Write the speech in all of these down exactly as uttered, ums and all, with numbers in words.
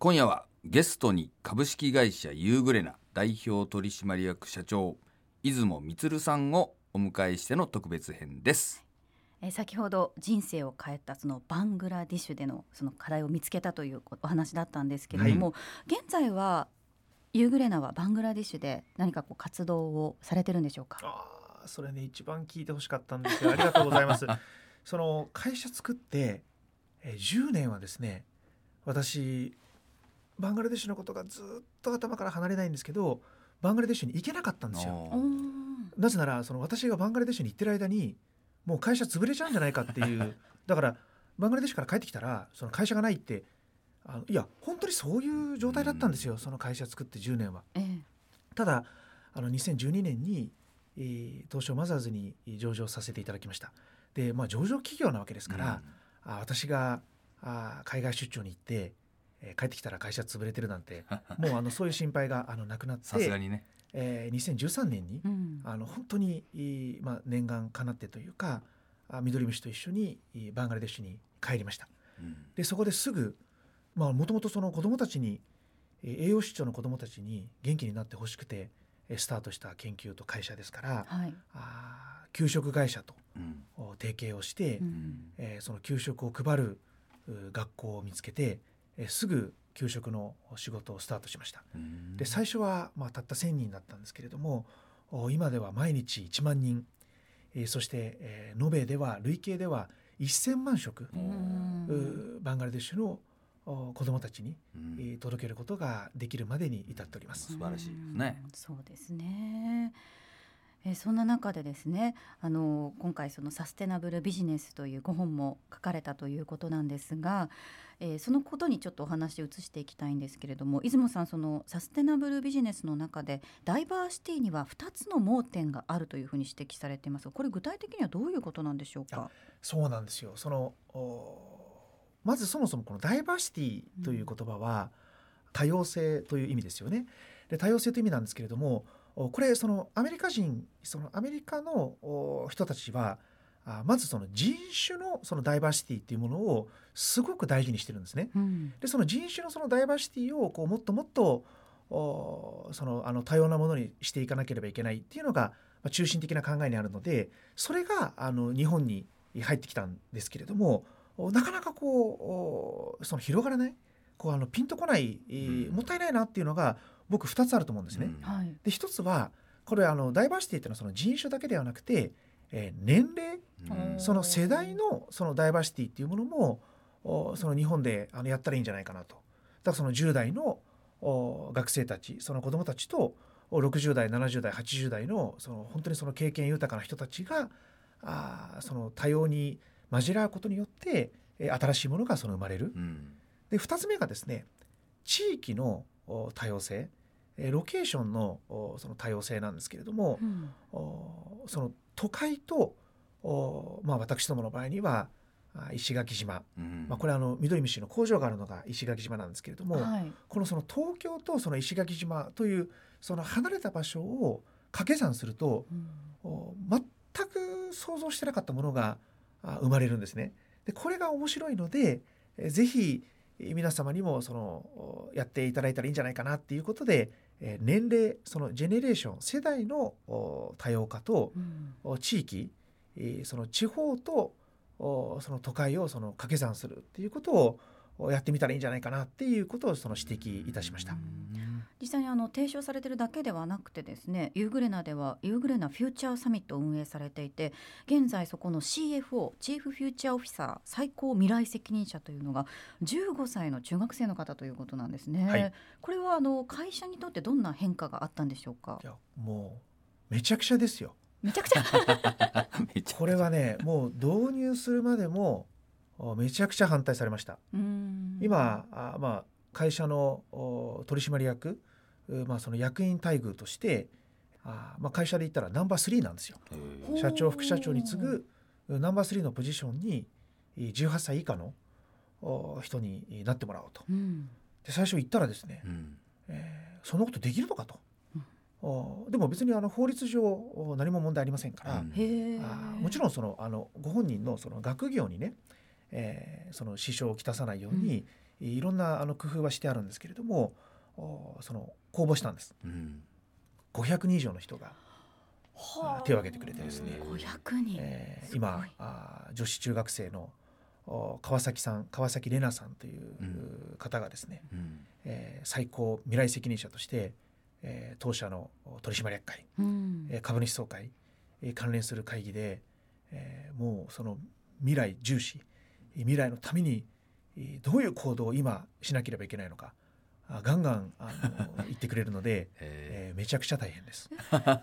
今夜はゲストに株式会社ユーグレナ代表取締役社長出雲充さんをお迎えしての特別編です。 えー、先ほど人生を変えたそのバングラディッシュでのその課題を見つけたというお話だったんですけれども、はい、現在はユーグレナはバングラディッシュで何かこう活動をされてるんでしょうか。 あ、それね一番聞いてほしかったんですよ。ありがとうございますその会社作ってえじゅうねんはですね、私バングラデシュのことがずっと頭から離れないんですけど、バングラデシュに行けなかったんですよ。なぜならその私がバングラデシュに行ってる間にもう会社潰れちゃうんじゃないかっていうだからバングラデシュから帰ってきたらその会社がないって、あのいや本当にそういう状態だったんですよ、その会社作ってじゅうねんは、ええ、ただあのにせんじゅうにねんに、えー、東証マザーズに上場させていただきました。で、まあ、上場企業なわけですから、うん、あ私があ海外出張に行って、えー、帰ってきたら会社潰れてるなんてもうあのそういう心配があのなくなってさすがにね、 えー、にせんじゅうさんねんに、うん、あの本当に、まあ、念願かなってというか緑虫と一緒にバングラデシュに帰りました、うん、でそこですぐもともとその子どもたちに栄養失調の子どもたちに元気になってほしくてスタートした研究と会社ですから、はい、あ給食会社と、うん、提携をして、うんえー、その給食を配る学校を見つけて、えー、すぐ給食の仕事をスタートしました。で最初は、まあ、たったせんにんだったんですけれども、今では毎日いちまんにん、えー、そして、えー、延べでは累計ではせんまん食バングラデシュの子どもたちに、うん、届けることができるまでに至っております。 素晴らしいですね。 そうですね。えー、そんな中でですね、あの今回そのサステナブルビジネスというご本も書かれたということなんですが、えー、そのことにちょっとお話を移していきたいんですけれども、出雲さん、そのサステナブルビジネスの中でダイバーシティにはふたつの盲点があるというふうに指摘されていますが、これ具体的にはどういうことなんでしょうか。 そうなんですよ。そのまずそもそもこのダイバーシティという言葉は多様性という意味ですよね。で多様性という意味なんですけれども、これそのアメリカ人そのアメリカの人たちはまずその人種のそのダイバーシティっていうものをすごく大事にしてるんですね、うん、でその人種のそのダイバーシティをこうもっともっとそのあの多様なものにしていかなければいけないっていうのが中心的な考えにあるので、それがあの日本に入ってきたんですけれども、なかなかこうその広がらないこうあのピンとこない、えーうん、もったいないなっていうのが僕ふたつあると思うんですね、うん、でひとつはこれあのダイバーシティっていうのはその人種だけではなくて、えー、年齢、うん、その世代のそのダイバーシティっていうものもその日本であのやったらいいんじゃないかなと。だからそのじゅう代の学生たちその子どもたちとろくじゅう代ななじゅう代はちじゅう代のその本当にその経験豊かな人たちがあその多様に混じらうことによって新しいものがその生まれる、うん、でふたつめがですね、地域の多様性、ロケーションのその多様性なんですけれども、うん、その都会と、まあ、私どもの場合には石垣島、うんまあ、これはあの緑虫の工場があるのが石垣島なんですけれども、はい、このその東京とその石垣島というその離れた場所を掛け算すると、うん、全く想像してなかったものが生まれるんですね。でこれが面白いので、ぜひ皆様にもそのやっていただいたらいいんじゃないかなっていうことで、年齢そのジェネレーション世代の多様化と、うん、地域その地方とその都会をその掛け算するっていうことをやってみたらいいんじゃないかなっていうことをその指摘いたしました。 実際にあの提唱されているだけではなくてですね、ユーグレナではユーグレナフューチャーサミットを運営されていて、現在そこの シーエフオー チーフフューチャーオフィサー最高未来責任者というのがじゅうごさいの中学生の方ということなんですね、はい、これはあの会社にとってどんな変化があったんでしょうか。 いやもうめちゃくちゃですよ。 めちゃくちゃこれはねもう導入するまでもめちゃくちゃ反対されました。うーん今あ、まあ、会社の取締役まあ、その役員待遇としてあ、まあ、会社で言ったらナンバースリーなんですよ。社長副社長に次ぐナンバースリーのポジションにじゅうはっさい以下の人になってもらおうと、うん、で最初言ったらですね、うんえー、そんなことできるのかと、うん、でも別にあの法律上何も問題ありませんから、うん、あもちろんそのあのご本人のその学業にね、えー、その支障をきたさないように、 いろんなあの工夫はしてあるんですけれども、その公募したんです、うん、ごひゃくにん以上の人が手を挙げてくれてですね、 ごひゃくにん、 えー、今あ女子中学生の川崎さん川崎玲奈さんという方がですね、うんえー、最高未来責任者として、えー、当社の取締役会、うんえー、株主総会、えー、関連する会議で、えー、もうその未来重視未来のためにどういう行動を今しなければいけないのかガンガンあの言ってくれるので、えー、めちゃくちゃ大変です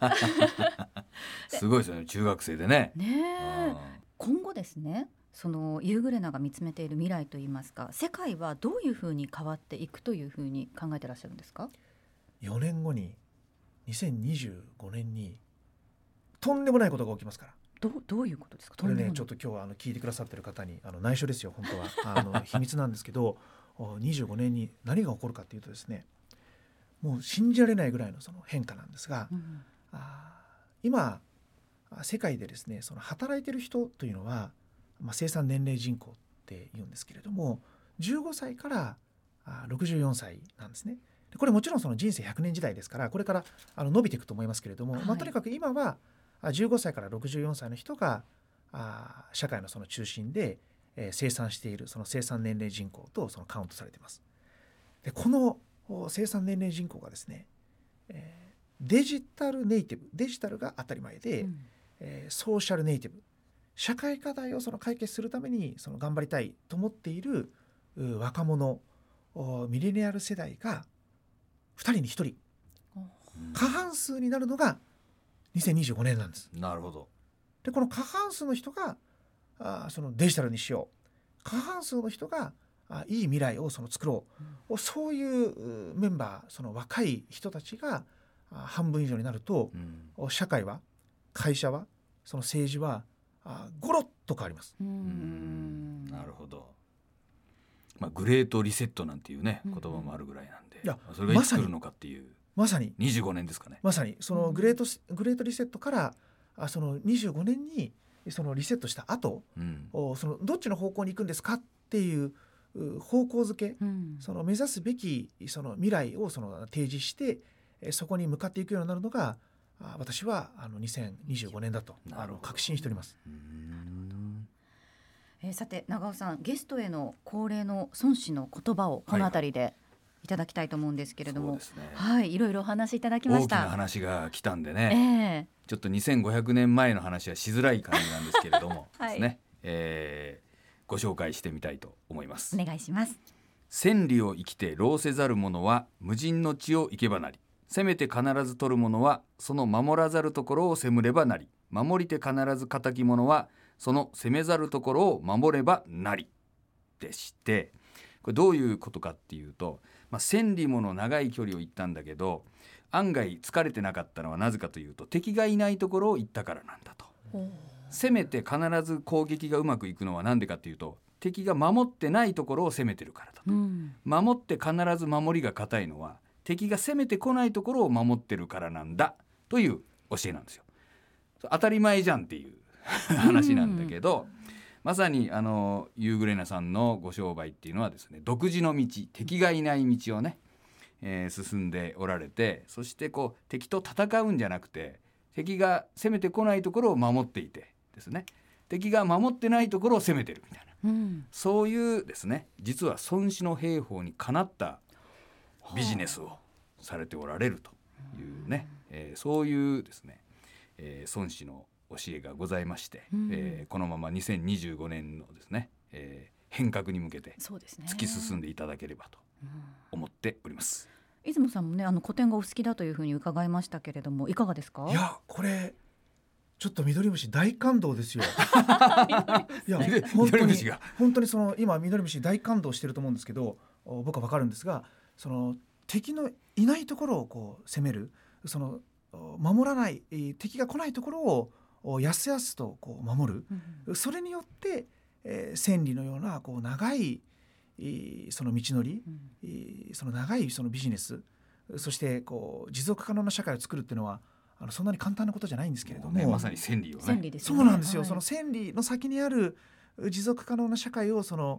すごいですよね、中学生でね。 ね今後ですね、そのユーグレナが見つめている未来といいますか、世界はどういうふうに変わっていくというふうに考えてらっしゃるんですか？ よねんごににせんにじゅうごねんにとんでもないことが起きますから。 ど, どういうことですか？ これねちょっと今日はあの聞いてくださってる方にあの内緒ですよ、本当はあの秘密なんですけどにじゅうごねんに何が起こるかというとですね、もう信じられないぐらいのその変化なんですが、うん、あ今世界でですね、その働いてる人というのは、まあ、生産年齢人口っていうんですけれどもじゅうごさいからろくじゅうよんさいなんですね。でこれもちろんその人生ひゃくねん時代ですからこれからあの伸びていくと思いますけれども、はいまあ、とにかく今はじゅうごさいからろくじゅうよんさいの人があ社会のその中心で、えー、生産しているその生産年齢人口とそのカウントされています。でこの生産年齢人口がですね、えー、デジタルネイティブデジタルが当たり前で、うんえー、ソーシャルネイティブ社会課題をその解決するためにその頑張りたいと思っている若者ミレニアル世代がふたりにひとり過半数になるのがにせんにじゅうごねんなんです。 なるほど。 でこの過半数の人があそのデジタルにしよう、過半数の人があいい未来をその作ろう、うん、そういうメンバーその若い人たちがあ半分以上になると、うん、社会は会社はその政治はあゴロッと変わります。 うーんなるほど、まあ、グレートリセットなんていうね、うん、言葉もあるぐらいなんで、いやそれがいつ来るのかっていうまさににじゅうごねんですかね。 まさにそのグレート、うん、グレートリセットからあそのにじゅうごねんにそのリセットした後、うん、そのどっちの方向に行くんですかっていう方向づけ、うん、その目指すべきその未来をその提示してそこに向かっていくようになるのが私はあのにせんにじゅうごねんだとあの確信しております。うーんえー、さて長尾さん、ゲストへの恒例の孫子の言葉をこのあたりで、はいいただきたいと思うんですけれども、そうですね、はい、いろいろお話しいただきました。 大きな話が来たんでね、えー、ちょっとにせんごひゃくねんまえの話はしづらい感じなんですけれども、はいですねえー、ご紹介してみたいと思います。 お願いします。 千里を生きて労せざる者は無尽の地を行けばなり、せめて必ず取る者はその守らざるところを責むればなり、守りて必ず仇き者はその責めざるところを守ればなりでして、これどういうことかっていうと、まあ、千里もの長い距離を行ったんだけど案外疲れてなかったのはなぜかというと敵がいないところを行ったからなんだと。攻めて必ず攻撃がうまくいくのはなんでかというと敵が守ってないところを攻めてるからだと、うん、守って必ず守りが固いのは敵が攻めてこないところを守ってるからなんだという教えなんですよ。当たり前じゃんっていう話なんだけど、うんまさにあのユーグレナさんのご商売っていうのはですね、独自の道、敵がいない道をね、えー、進んでおられて、そしてこう敵と戦うんじゃなくて敵が攻めてこないところを守っていてですね、敵が守ってないところを攻めてるみたいな、うん、そういうですね実は孫子の兵法にかなったビジネスをされておられるというね、えー、そういうですね、えー、孫子の教えがございまして、うんえー、このままにせんにじゅうごねんのですね、えー、変革に向けて突き進んでいただければと思っております。 出雲さんもね、あの古典がお好きだというふうに伺いましたけれどもいかがですか？ いやこれちょっと緑虫大感動ですよ。いや本当に本当にその今緑虫大感動してると思うんですけど、僕は分かるんですが、その敵のいないところをこう攻める、その守らない敵が来ないところをやすやすとこう守る、うん、それによって、えー、千里のようなこう長いその道のり、うん、その長いそのビジネス、そしてこう持続可能な社会を作るっていうのはあのそんなに簡単なことじゃないんですけれども、ね、 まさに千里をね、 千里ですよね。 そうなんですよ、 はい、 その千里の先にある持続可能な社会をその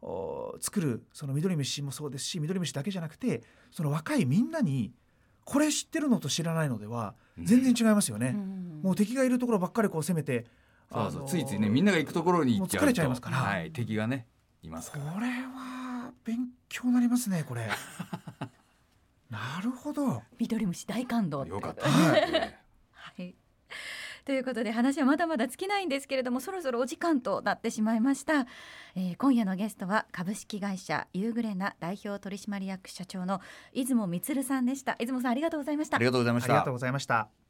作るそのミドリムシもそうですし、ミドリムシだけじゃなくてその若いみんなにこれ知ってるのと知らないのでは全然違いますよね、うん、もう敵がいるところばっかりこう攻めて、 そうそう、ついついねみんなが行くところに行っちゃうともう疲れちゃいますから、 はい、敵がねいますから。 これは勉強になりますねこれなるほど、 ミドリムシ大感動よかった、 はい、 はい、ということで話はまだまだ尽きないんですけれども、そろそろお時間となってしまいました、えー、今夜のゲストは株式会社ユーグレナ代表取締役社長の出雲充さんでした。出雲さん、ありがとうございました。 ありがとうございました。 ありがとうございました。